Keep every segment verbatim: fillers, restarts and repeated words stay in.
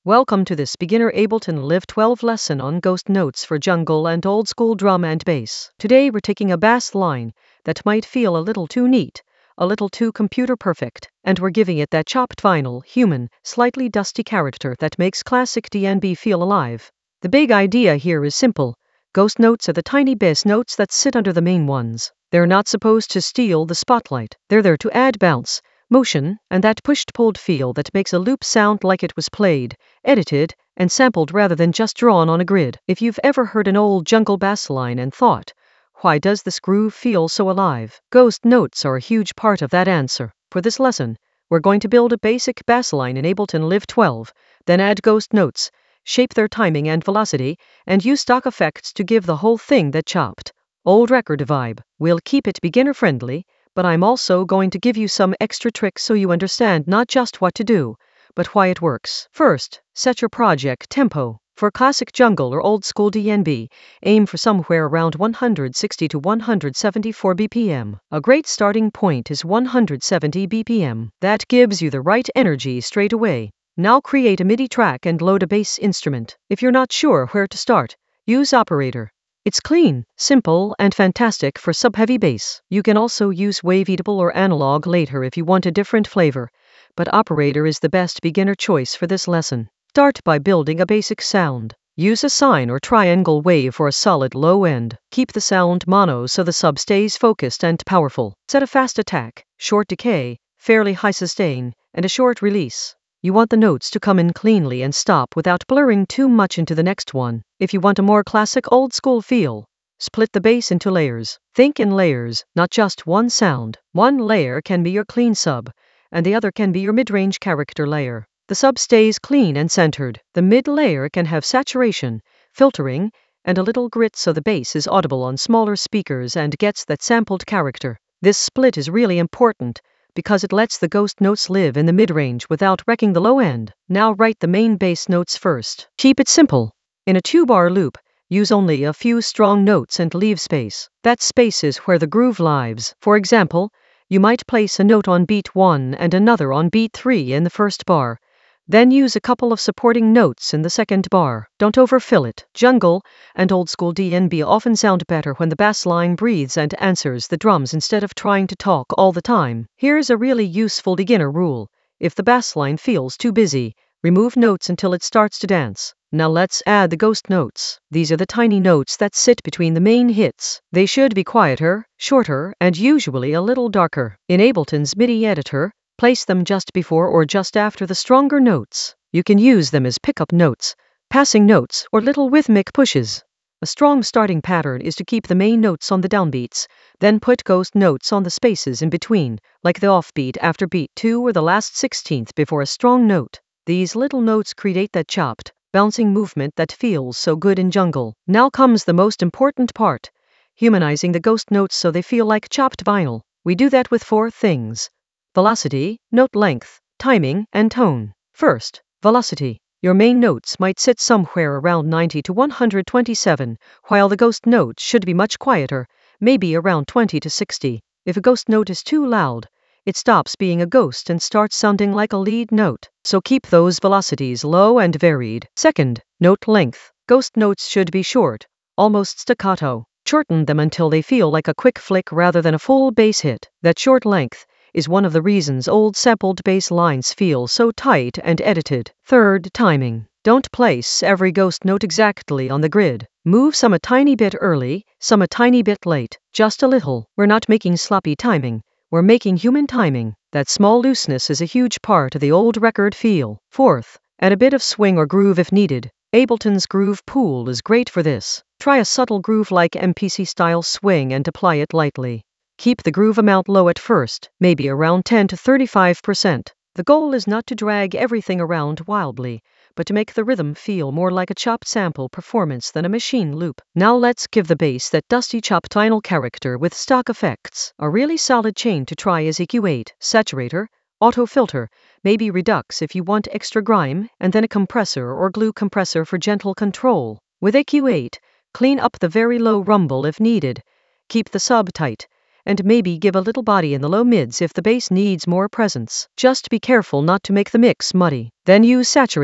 Welcome to this beginner Ableton Live twelve lesson on ghost notes for jungle and old school drum and bass. Today we're taking a bass line that might feel a little too neat, a little too computer perfect, and we're giving it that chopped vinyl, human, slightly dusty character that makes classic D and B feel alive. The big idea here is simple. Ghost notes are the tiny bass notes that sit under the main ones. They're not supposed to steal the spotlight. They're there to add bounce, motion, and that pushed-pulled feel that makes a loop sound like it was played, edited, and sampled rather than just drawn on a grid. If you've ever heard an old jungle bass line and thought, why does this groove feel so alive? Ghost notes are a huge part of that answer. For this lesson, we're going to build a basic bass line in Ableton Live twelve, then add ghost notes, shape their timing and velocity, and use stock effects to give the whole thing that chopped, old record vibe. We'll keep it beginner-friendly, but I'm also going to give you some extra tricks so you understand not just what to do, but why it works. First, set your project tempo. For classic jungle or old school D and B, aim for somewhere around one hundred sixty to one hundred seventy-four B P M. A great starting point is one hundred seventy B P M. That gives you the right energy straight away. Now create a MIDI track and load a bass instrument. If you're not sure where to start, use Operator. It's clean, simple, and fantastic for sub-heavy bass. You can also use wavetable or analog later if you want a different flavor, but Operator is the best beginner choice for this lesson. Start by building a basic sound. Use a sine or triangle wave for a solid low end. Keep the sound mono so the sub stays focused and powerful. Set a fast attack, short decay, fairly high sustain, and a short release. You want the notes to come in cleanly and stop without blurring too much into the next one. If you want a more classic old school feel, split the bass into layers. Think in layers, not just one sound. One layer can be your clean sub, and the other can be your mid-range character layer. The sub stays clean and centered. The mid layer can have saturation, filtering, and a little grit so the bass is audible on smaller speakers and gets that sampled character. This split is really important, because it lets the ghost notes live in the mid-range without wrecking the low end. Now write the main bass notes first. Keep it simple. In a two-bar loop, use only a few strong notes and leave space. That space is where the groove lives. For example, you might place a note on beat one and another on beat three in the first bar, then use a couple of supporting notes in the second bar. Don't overfill it. Jungle and old school D and B often sound better when the bass line breathes and answers the drums instead of trying to talk all the time. Here's a really useful beginner rule. If the bass line feels too busy, remove notes until it starts to dance. Now let's add the ghost notes. These are the tiny notes that sit between the main hits. They should be quieter, shorter, and usually a little darker. In Ableton's MIDI editor, place them just before or just after the stronger notes. You can use them as pickup notes, passing notes, or little rhythmic pushes. A strong starting pattern is to keep the main notes on the downbeats, then put ghost notes on the spaces in between, like the offbeat after beat two or the last sixteenth before a strong note. These little notes create that chopped, bouncing movement that feels so good in jungle. Now comes the most important part, humanizing the ghost notes so they feel like chopped vinyl. We do that with four things: velocity, note length, timing, and tone. First, velocity. Your main notes might sit somewhere around ninety to one hundred twenty-seven, while the ghost notes should be much quieter, maybe around twenty to sixty. If a ghost note is too loud, it stops being a ghost and starts sounding like a lead note. So keep those velocities low and varied. Second, note length. Ghost notes should be short, almost staccato. Shorten them until they feel like a quick flick rather than a full bass hit. That short length is one of the reasons old sampled bass lines feel so tight and edited. Third, timing. Don't place every ghost note exactly on the grid. Move some a tiny bit early, some a tiny bit late, just a little. We're not making sloppy timing, we're making human timing. That small looseness is a huge part of the old record feel. Fourth, add a bit of swing or groove if needed. Ableton's Groove Pool is great for this. Try a subtle groove like M P C-style swing and apply it lightly. Keep the groove amount low at first, maybe around ten to thirty-five percent. The goal is not to drag everything around wildly, but to make the rhythm feel more like a chopped sample performance than a machine loop. Now let's give the bass that dusty chopped vinyl character with stock effects. A really solid chain to try is E Q eight, Saturator, Auto Filter, maybe Redux if you want extra grime, and then a compressor or glue compressor for gentle control. With E Q eight, clean up the very low rumble if needed. Keep the sub tight, and maybe give a little body in the low mids if the bass needs more presence. Just be careful not to make the mix muddy. Then use Saturator.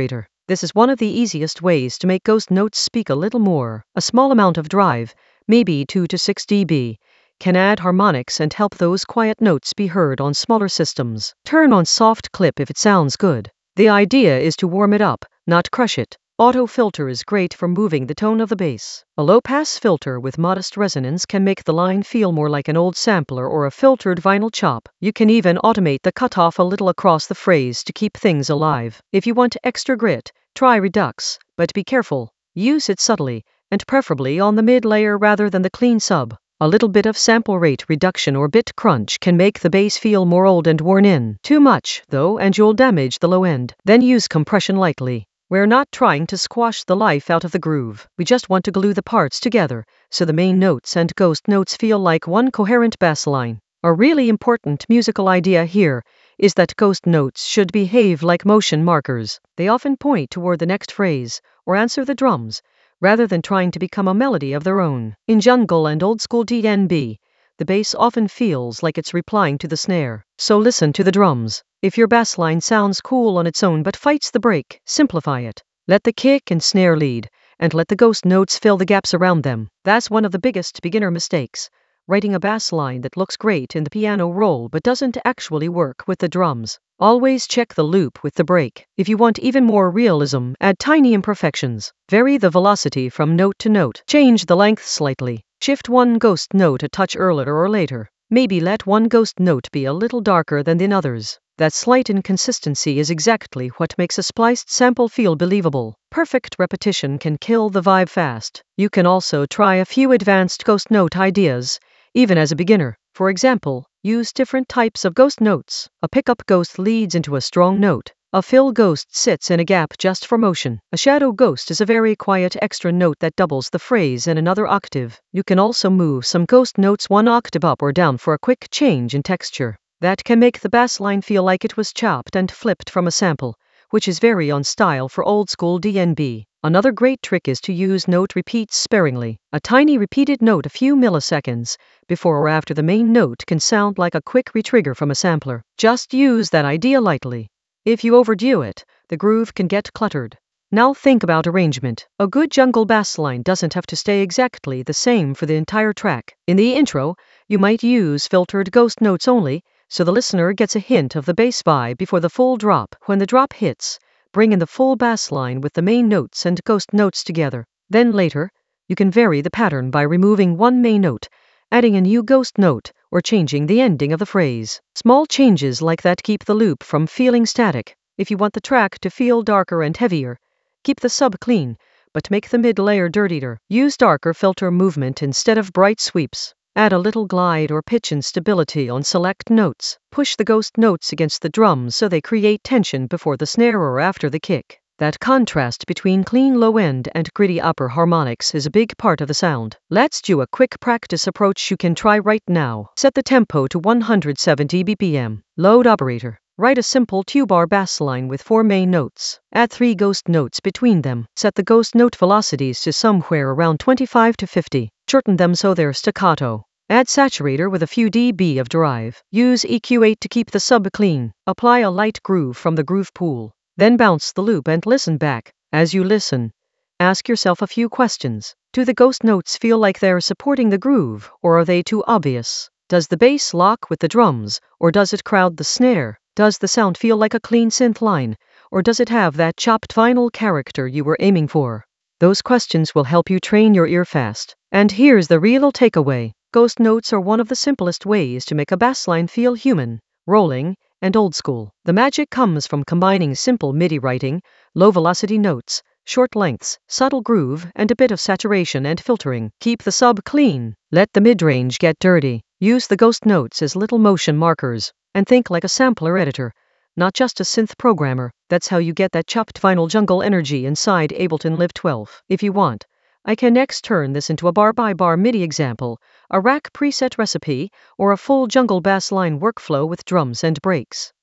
This is one of the easiest ways to make ghost notes speak a little more. A small amount of drive, maybe two to six decibels, can add harmonics and help those quiet notes be heard on smaller systems. Turn on soft clip if it sounds good. The idea is to warm it up, not crush it. Auto filter is great for moving the tone of the bass. A low-pass filter with modest resonance can make the line feel more like an old sampler or a filtered vinyl chop. You can even automate the cutoff a little across the phrase to keep things alive. If you want extra grit, try Redux, but be careful. Use it subtly, and preferably on the mid-layer rather than the clean sub. A little bit of sample rate reduction or bit crunch can make the bass feel more old and worn in. Too much, though, and you'll damage the low end. Then use compression lightly. We're not trying to squash the life out of the groove. We just want to glue the parts together, so the main notes and ghost notes feel like one coherent bass line. A really important musical idea here is that ghost notes should behave like motion markers. They often point toward the next phrase, or answer the drums, rather than trying to become a melody of their own. In jungle and old school D N B, the bass often feels like it's replying to the snare. So listen to the drums. If your bass line sounds cool on its own but fights the break, simplify it. Let the kick and snare lead, and let the ghost notes fill the gaps around them. That's one of the biggest beginner mistakes. Writing a bass line that looks great in the piano roll but doesn't actually work with the drums. Always check the loop with the break. If you want even more realism, add tiny imperfections. Vary the velocity from note to note. Change the length slightly. Shift one ghost note a touch earlier or later. Maybe let one ghost note be a little darker than the others. That slight inconsistency is exactly what makes a spliced sample feel believable. Perfect repetition can kill the vibe fast. You can also try a few advanced ghost note ideas, even as a beginner. For example, use different types of ghost notes. A pickup ghost leads into a strong note. A fill ghost sits in a gap just for motion. A shadow ghost is a very quiet extra note that doubles the phrase in another octave. You can also move some ghost notes one octave up or down for a quick change in texture. That can make the bass line feel like it was chopped and flipped from a sample, which is very on style for old school D N B. Another great trick is to use note repeats sparingly. A tiny repeated note a few milliseconds before or after the main note can sound like a quick retrigger from a sampler. Just use that idea lightly. If you overdo it, the groove can get cluttered. Now think about arrangement. A good jungle bass line doesn't have to stay exactly the same for the entire track. In the intro, you might use filtered ghost notes only, so the listener gets a hint of the bass vibe before the full drop. When the drop hits, bring in the full bass line with the main notes and ghost notes together. Then later, you can vary the pattern by removing one main note, adding a new ghost note, or changing the ending of the phrase. Small changes like that keep the loop from feeling static. If you want the track to feel darker and heavier, keep the sub clean, but make the mid-layer dirtier. Use darker filter movement instead of bright sweeps. Add a little glide or pitch instability on select notes. Push the ghost notes against the drums so they create tension before the snare or after the kick. That contrast between clean low end and gritty upper harmonics is a big part of the sound. Let's do a quick practice approach you can try right now. Set the tempo to one hundred seventy B P M. Load operator. Write a simple two-bar bass line with four main notes. Add three ghost notes between them. Set the ghost note velocities to somewhere around twenty-five to fifty. Shorten them so they're staccato. Add saturator with a few dB of drive. Use E Q eight to keep the sub clean. Apply a light groove from the groove pool. Then bounce the loop and listen back. As you listen, ask yourself a few questions. Do the ghost notes feel like they're supporting the groove, or are they too obvious? Does the bass lock with the drums, or does it crowd the snare? Does the sound feel like a clean synth line, or does it have that chopped vinyl character you were aiming for? Those questions will help you train your ear fast. And here's the real takeaway. Ghost notes are one of the simplest ways to make a bass line feel human, rolling, and old school. The magic comes from combining simple MIDI writing, low-velocity notes, short lengths, subtle groove, and a bit of saturation and filtering. Keep the sub clean. Let the mid-range get dirty. Use the ghost notes as little motion markers. And think like a sampler editor, not just a synth programmer. That's how you get that chopped vinyl jungle energy inside Ableton Live twelve. If you want, I can next turn this into a bar-by-bar MIDI example, a rack preset recipe, or a full jungle bass line workflow with drums and breaks.